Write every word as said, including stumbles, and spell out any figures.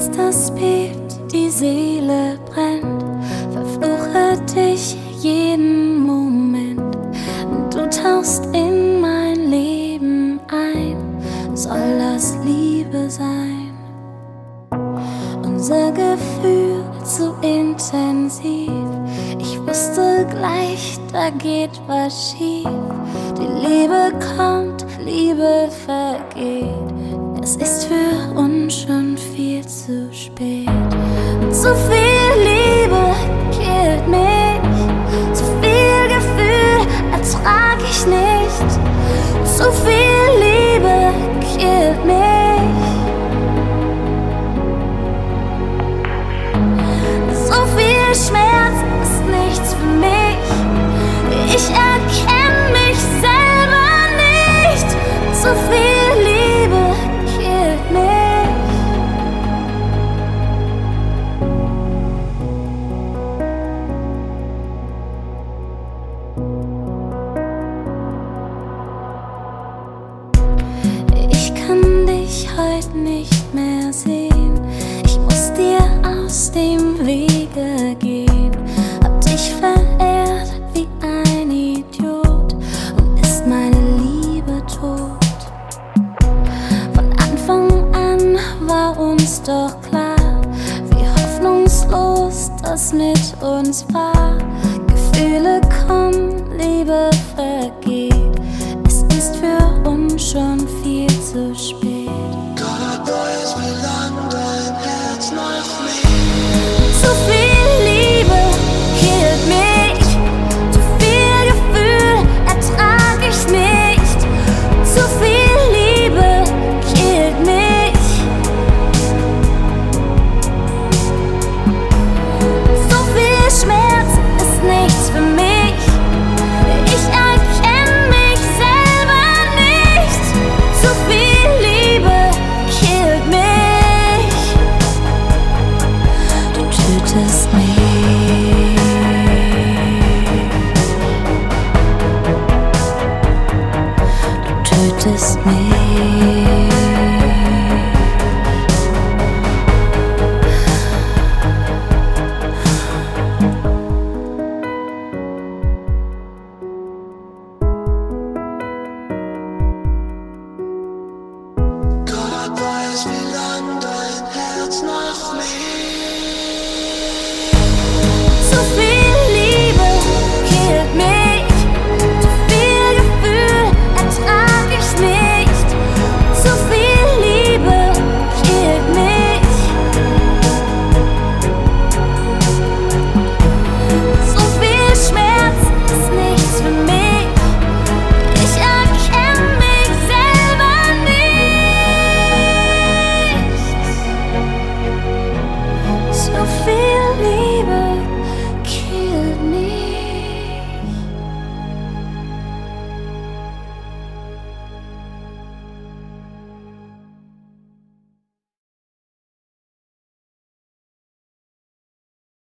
jetzt das bebt, die Seele brennt, verfluche dich jeden Moment. Du tauchst in mein Leben ein, soll das Liebe sein? Unser Gefühl zu intensiv, ich wusste gleich, da geht was schief. Die Liebe kommt, Liebe vergeht, es ist für uns schon viel zu spät. Zu viel Liebe killt mich, zu viel Gefühl ertrag ich nicht. Zu viel Liebe killt mich, so viel Schmerz ist nichts für mich. Ich erkenn mich selber nicht. Zu viel Liebe killt mich. Ich kann dich heute nicht mehr sehen. Ich muss dir aus dem